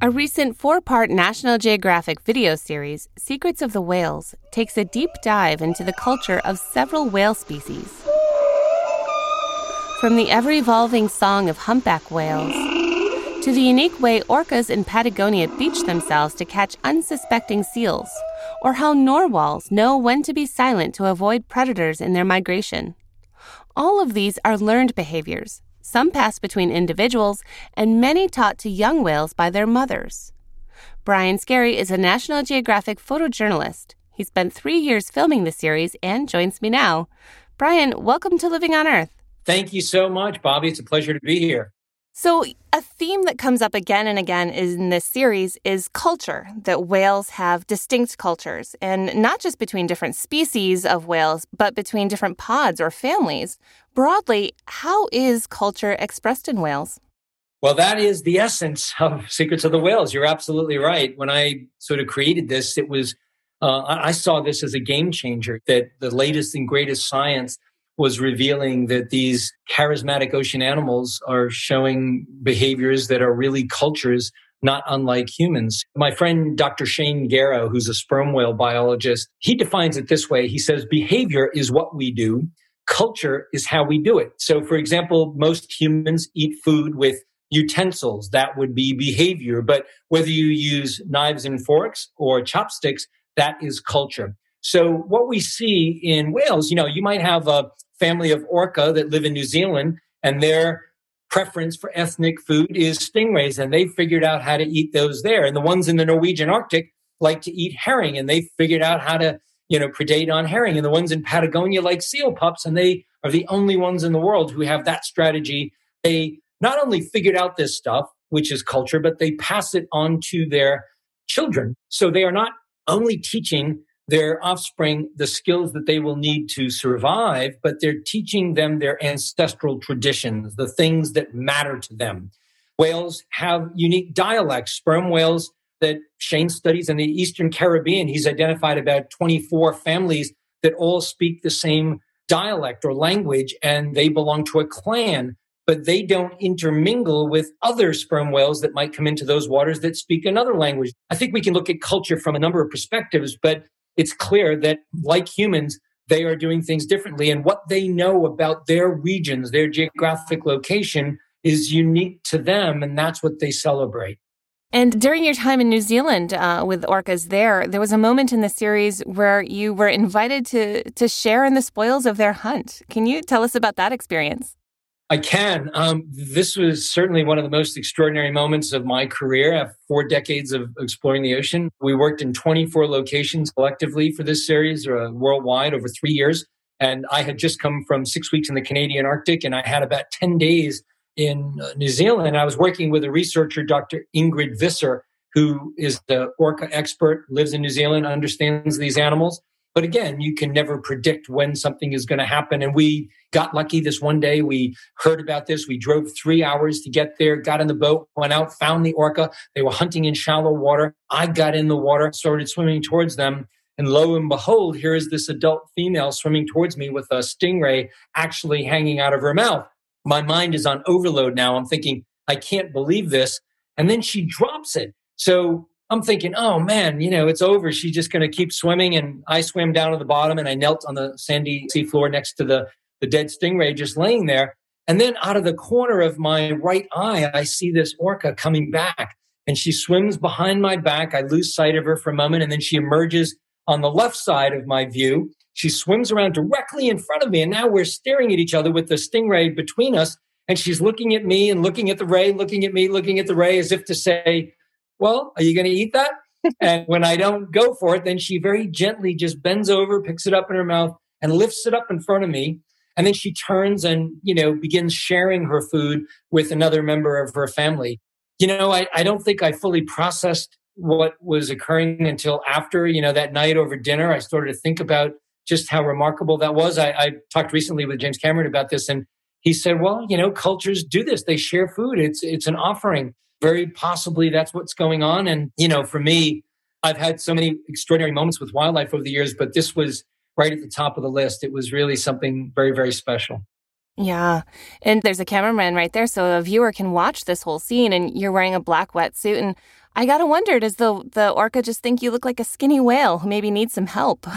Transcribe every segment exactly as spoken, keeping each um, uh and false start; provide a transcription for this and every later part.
A recent four-part National Geographic video series, Secrets of the Whales, takes a deep dive into the culture of several whale species. From the ever-evolving song of humpback whales to the unique way orcas in Patagonia beach themselves to catch unsuspecting seals, or how narwhals know when to be silent to avoid predators in their migration. All of these are learned behaviors, some passed between individuals, and many taught to young whales by their mothers. Brian Scarry is a National Geographic photojournalist. He spent three years filming the series and joins me now. Brian, welcome to Living on Earth. Thank you so much, Bobby. It's a pleasure to be here. So a theme that comes up again and again in this series is culture, that whales have distinct cultures, and not just between different species of whales, but between different pods or families. Broadly, how is culture expressed in whales? Well, that is the essence of Secrets of the Whales. You're absolutely right. When I sort of created this, it was uh, I saw this as a game changer, that the latest and greatest science was revealing that these charismatic ocean animals are showing behaviors that are really cultures not unlike humans. My friend, Doctor Shane Garrow, who's a sperm whale biologist, he defines it this way. He says, behavior is what we do. Culture is how we do it. So, for example, most humans eat food with utensils. That would be behavior. But whether you use knives and forks or chopsticks, that is culture. So what we see in whales, you know, you might have a family of orca that live in New Zealand, and their preference for ethnic food is stingrays, and they figured out how to eat those there. And the ones in the Norwegian Arctic like to eat herring, and they figured out how to, you know, predate on herring. And the ones in Patagonia like seal pups, and they are the only ones in the world who have that strategy. They not only figured out this stuff, which is culture, but they pass it on to their children. So they are not only teaching their offspring the skills that they will need to survive, but they're teaching them their ancestral traditions, the things that matter to them. Whales have unique dialects. Sperm whales that Shane studies in the Eastern Caribbean, he's identified about twenty-four families that all speak the same dialect or language, and they belong to a clan, but they don't intermingle with other sperm whales that might come into those waters that speak another language. I think we can look at culture from a number of perspectives, but it's clear that, like humans, they are doing things differently. And what they know about their regions, their geographic location, is unique to them, and that's what they celebrate. And during your time in New Zealand uh, with orcas there, there was a moment in the series where you were invited to, to share in the spoils of their hunt. Can you tell us about that experience? I can. Um, this was certainly one of the most extraordinary moments of my career. I have four decades of exploring the ocean. We worked in twenty-four locations collectively for this series, uh, worldwide, over three years. And I had just come from six weeks in the Canadian Arctic, and I had about ten days in uh, New Zealand. I was working with a researcher, Doctor Ingrid Visser, who is the orca expert, lives in New Zealand, understands these animals. But again, you can never predict when something is going to happen. And we got lucky this one day. We heard about this. We drove three hours to get there, got in the boat, went out, found the orca. They were hunting in shallow water. I got in the water, started swimming towards them. And lo and behold, here is this adult female swimming towards me with a stingray actually hanging out of her mouth. My mind is on overload now. I'm thinking, I can't believe this. And then she drops it. So I'm thinking, oh man, you know, it's over. She's just going to keep swimming. And I swam down to the bottom and I knelt on the sandy seafloor next to the, the dead stingray just laying there. And then out of the corner of my right eye, I see this orca coming back, and she swims behind my back. I lose sight of her for a moment, and then she emerges on the left side of my view. She swims around directly in front of me. And now we're staring at each other with the stingray between us. And she's looking at me and looking at the ray, looking at me, looking at the ray, as if to say, well, are you going to eat that? And when I don't go for it, then she very gently just bends over, picks it up in her mouth, and lifts it up in front of me. And then she turns and, you know, begins sharing her food with another member of her family. You know, I, I don't think I fully processed what was occurring until after, you know, that night over dinner. I started to think about just how remarkable that was. I, I talked recently with James Cameron about this, and he said, well, you know, cultures do this. They share food. It's it's an offering. Very possibly that's what's going on. And, you know, for me, I've had so many extraordinary moments with wildlife over the years, but this was right at the top of the list. It was really something very, very special. Yeah. And there's a cameraman right there, so a viewer can watch this whole scene, and you're wearing a black wetsuit. And I gotta wonder, does the, the orca just think you look like a skinny whale who maybe needs some help?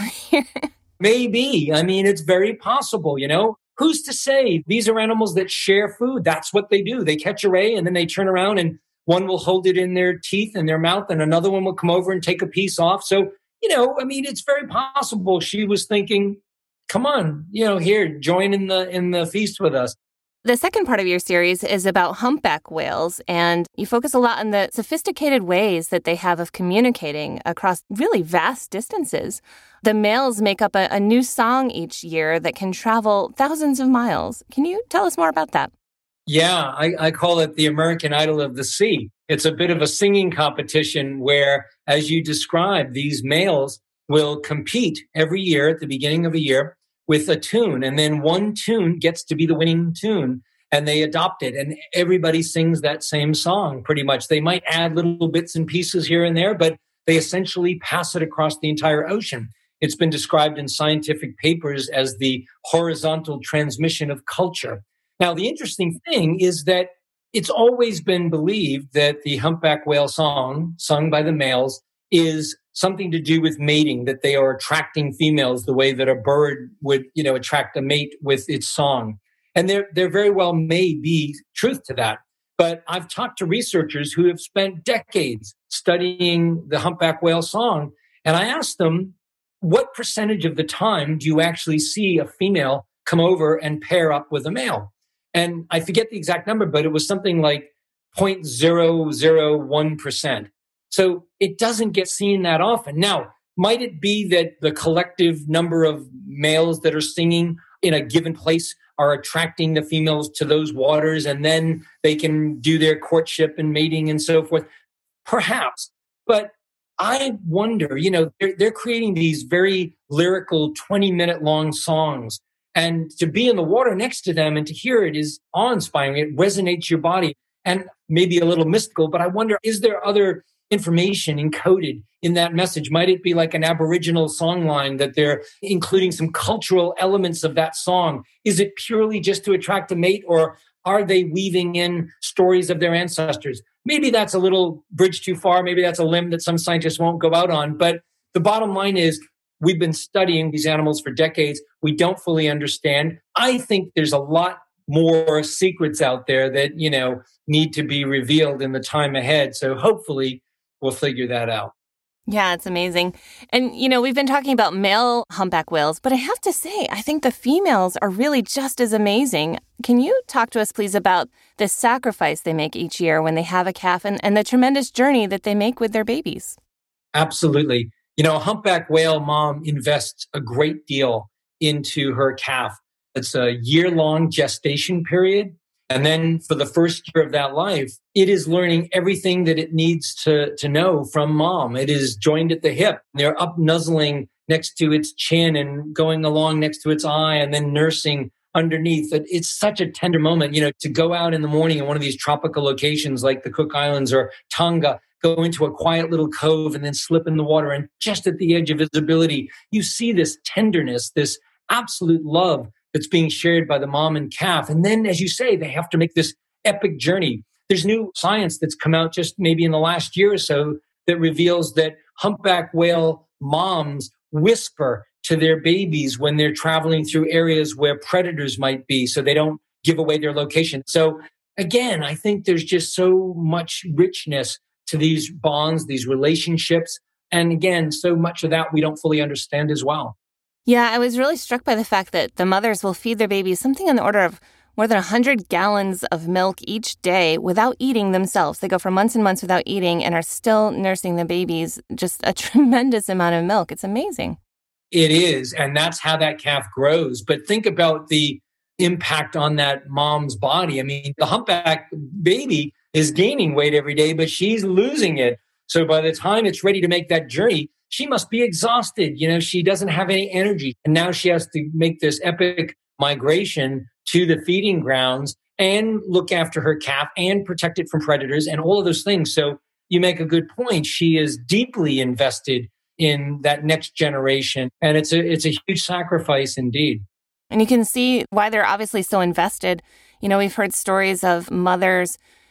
Maybe. I mean, it's very possible, you know? Who's to say? These are animals that share food. That's what they do. They catch a ray and then they turn around and one will hold it in their teeth and their mouth and another one will come over and take a piece off. So, you know, I mean, it's very possible she was thinking, come on, you know, here, join in the in the feast with us. The second part of your series is about humpback whales, and you focus a lot on the sophisticated ways that they have of communicating across really vast distances. The males make up a, a new song each year that can travel thousands of miles. Can you tell us more about that? Yeah, I, I call it the American Idol of the Sea. It's a bit of a singing competition where, as you described, these males will compete every year at the beginning of a year with a tune. And then one tune gets to be the winning tune and they adopt it. And everybody sings that same song pretty much. They might add little bits and pieces here and there, but they essentially pass it across the entire ocean. It's been described in scientific papers as the horizontal transmission of culture. Now, the interesting thing is that it's always been believed that the humpback whale song, sung by the males, is something to do with mating, that they are attracting females the way that a bird would, you know, attract a mate with its song. And there, there very well may be truth to that. But I've talked to researchers who have spent decades studying the humpback whale song, and I asked them, what percentage of the time do you actually see a female come over and pair up with a male? And I forget the exact number, but it was something like zero point zero zero one percent. So it doesn't get seen that often. Now, might it be that the collective number of males that are singing in a given place are attracting the females to those waters and then they can do their courtship and mating and so forth? Perhaps. But I wonder, you know, they're, they're creating these very lyrical twenty minute long songs. And to be in the water next to them and to hear it is awe-inspiring. It resonates your body and maybe a little mystical. But I wonder, is there other information encoded in that message? Might it be like an Aboriginal songline that they're including some cultural elements of that song? Is it purely just to attract a mate, or are they weaving in stories of their ancestors? Maybe that's a little bridge too far. Maybe that's a limb that some scientists won't go out on. But the bottom line is, we've been studying these animals for decades. We don't fully understand. I think there's a lot more secrets out there that, you know, need to be revealed in the time ahead. So hopefully we'll figure that out. Yeah, it's amazing. And, you know, we've been talking about male humpback whales, but I have to say, I think the females are really just as amazing. Can you talk to us, please, about the sacrifice they make each year when they have a calf and, and the tremendous journey that they make with their babies? Absolutely. You know, a humpback whale mom invests a great deal into her calf. It's a year-long gestation period. And then for the first year of that life, it is learning everything that it needs to, to know from mom. It is joined at the hip. They're up nuzzling next to its chin and going along next to its eye and then nursing underneath. It's such a tender moment, you know, to go out in the morning in one of these tropical locations like the Cook Islands or Tonga, go into a quiet little cove and then slip in the water. And just at the edge of visibility, you see this tenderness, this absolute love that's being shared by the mom and calf. And then, as you say, they have to make this epic journey. There's new science that's come out just maybe in the last year or so that reveals that humpback whale moms whisper to their babies when they're traveling through areas where predators might be, so they don't give away their location. So again, I think there's just so much richness to these bonds, these relationships. And again, so much of that we don't fully understand as well. Yeah, I was really struck by the fact that the mothers will feed their babies something on the order of more than one hundred gallons of milk each day without eating themselves. They go for months and months without eating and are still nursing the babies just a tremendous amount of milk. It's amazing. It is. And that's how that calf grows. But think about the impact on that mom's body. I mean, the humpback baby is gaining weight every day, but she's losing it. So by the time it's ready to make that journey, she must be exhausted. You know, she doesn't have any energy. And now she has to make this epic migration to the feeding grounds and look after her calf and protect it from predators and all of those things. So you make a good point. She is deeply invested in that next generation. And it's a, it's a huge sacrifice indeed. And you can see why they're obviously so invested. You know, we've heard stories of mothers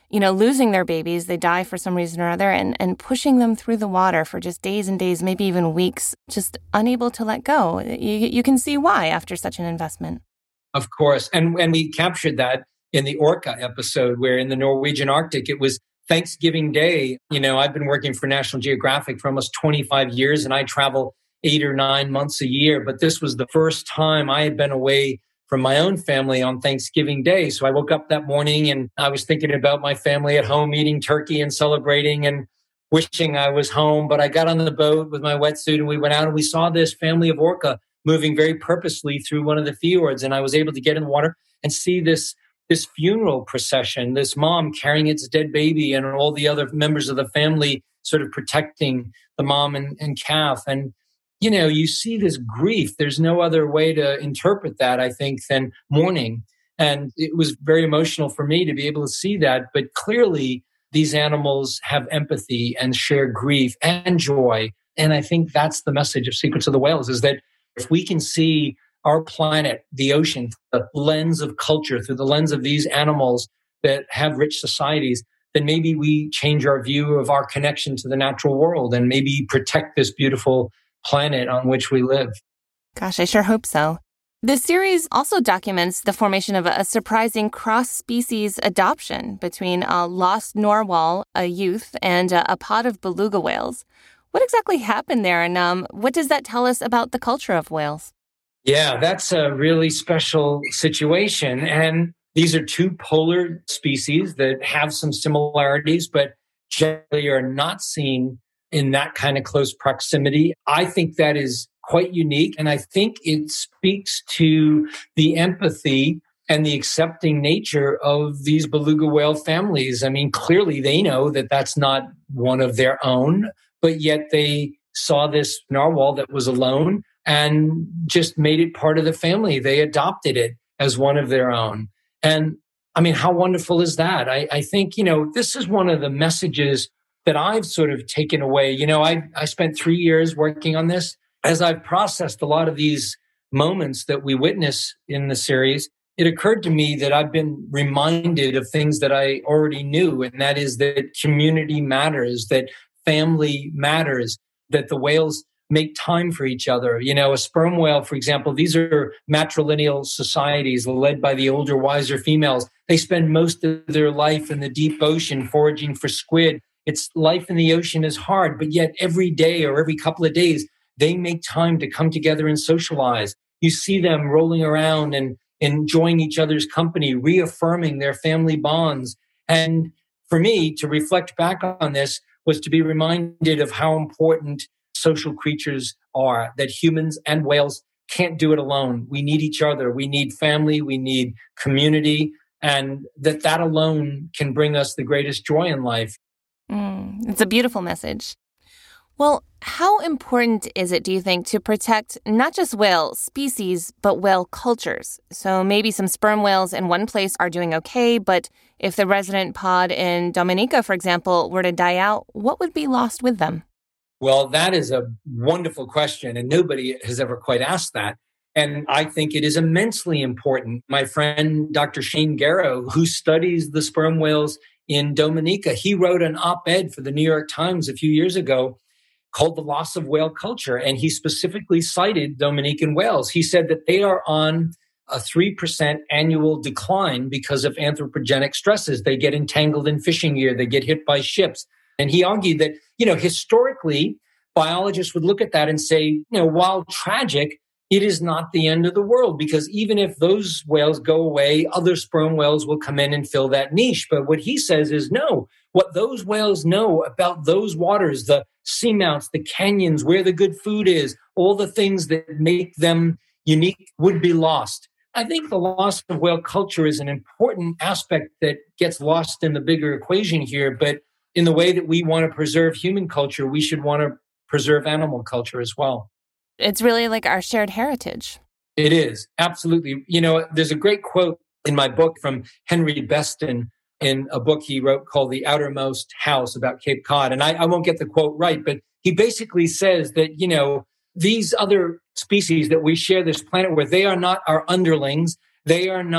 you know, losing their babies, they die for some reason or other, and, and pushing them through the water for just days and days, maybe even weeks, just unable to let go. You, you can see why after such an investment. Of course. And, and we captured that in the Orca episode, where in the Norwegian Arctic, it was Thanksgiving Day. You know, I've been working for National Geographic for almost twenty-five years, and I travel eight or nine months a year. But this was the first time I had been away from my own family on Thanksgiving Day. So I woke up that morning and I was thinking about my family at home, eating turkey and celebrating and wishing I was home. But I got on the boat with my wetsuit and we went out and we saw this family of orca moving very purposely through one of the fjords. And I was able to get in the water and see this this funeral procession, this mom carrying its dead baby and all the other members of the family sort of protecting the mom and, and calf. And, you know, you see this grief. There's no other way to interpret that, I think, than mourning. And it was very emotional for me to be able to see that. But clearly, these animals have empathy and share grief and joy. And I think that's the message of Secrets of the Whales, is that if we can see our planet, the ocean, the lens of culture, through the lens of these animals that have rich societies, then maybe we change our view of our connection to the natural world and maybe protect this beautiful planet on which we live. Gosh, I sure hope so. The series also documents the formation of a surprising cross-species adoption between a lost narwhal, a youth, and a, a pod of beluga whales. What exactly happened there, and um, what does that tell us about the culture of whales? Yeah, that's a really special situation. And these are two polar species that have some similarities, but generally are not seen in that kind of close proximity. I think that is quite unique. And I think it speaks to the empathy and the accepting nature of these beluga whale families. I mean, clearly they know that that's not one of their own, but yet they saw this narwhal that was alone and just made it part of the family. They adopted it as one of their own. And I mean, how wonderful is that? I, I think, you know, this is one of the messages that I've sort of taken away. You know, I, I spent three years working on this. As I've processed a lot of these moments that we witness in the series, it occurred to me that I've been reminded of things that I already knew. And that is that community matters, that family matters, that the whales make time for each other. You know, a sperm whale, for example, these are matrilineal societies led by the older, wiser females. They spend most of their life in the deep ocean foraging for squid. It's life in the ocean is hard, but yet every day or every couple of days, they make time to come together and socialize. You see them rolling around and enjoying each other's company, reaffirming their family bonds. And for me, to reflect back on this was to be reminded of how important social creatures are, that humans and whales can't do it alone. We need each other. We need family. We need community. And that that alone can bring us the greatest joy in life. Mm, it's a beautiful message. Well, how important is it, do you think, to protect not just whale species, but whale cultures? So maybe some sperm whales in one place are doing okay, but if the resident pod in Dominica, for example, were to die out, what would be lost with them? Well, that is a wonderful question, and nobody has ever quite asked that. And I think it is immensely important. My friend, Doctor Shane Garrow, who studies the sperm whales in Dominica, he wrote an op-ed for the New York Times a few years ago called The Loss of Whale Culture. And he specifically cited Dominican whales. He said that they are on a three percent annual decline because of anthropogenic stresses. They get entangled in fishing gear. They get hit by ships. And he argued that, you know, historically, biologists would look at that and say, you know, while tragic, it is not the end of the world, because even if those whales go away, other sperm whales will come in and fill that niche. But what he says is, no, what those whales know about those waters, the seamounts, the canyons, where the good food is, all the things that make them unique would be lost. I think the loss of whale culture is an important aspect that gets lost in the bigger equation here. But in the way that we want to preserve human culture, we should want to preserve animal culture as well. It's really like our shared heritage. It is, absolutely. You know, there's a great quote in my book from Henry Beston in a book he wrote called The Outermost House about Cape Cod. And I, I won't get the quote right, but he basically says that, you know, these other species that we share this planet with, they are not our underlings. They are not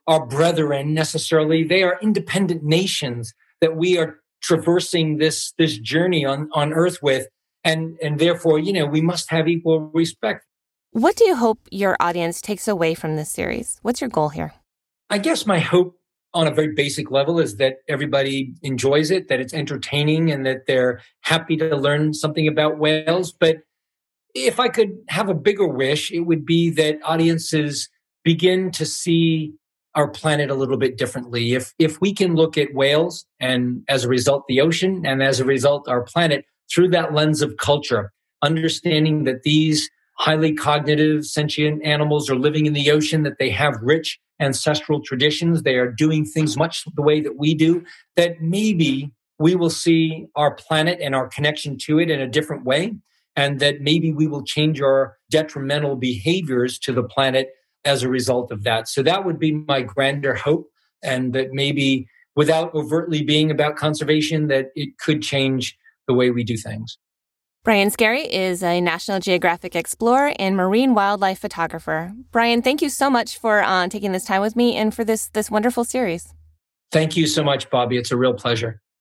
our brethren necessarily. They are independent nations that we are traversing this, this journey on, on Earth with. And, and therefore, you know, we must have equal respect. What do you hope your audience takes away from this series? What's your goal here? I guess my hope on a very basic level is that everybody enjoys it, that it's entertaining, and that they're happy to learn something about whales. But if I could have a bigger wish, it would be that audiences begin to see our planet a little bit differently. If if we can look at whales and as a result the ocean, and as a result our planet through that lens of culture, understanding that these highly cognitive sentient animals are living in the ocean, that they have rich ancestral traditions, they are doing things much the way that we do, that maybe we will see our planet and our connection to it in a different way, and that maybe we will change our detrimental behaviors to the planet as a result of that. So that would be my grander hope, and that maybe without overtly being about conservation, that it could change the way we do things. Brian Skerry is a National Geographic explorer and marine wildlife photographer. Brian, thank you so much for uh, taking this time with me and for this this wonderful series. Thank you so much, Bobby. It's a real pleasure.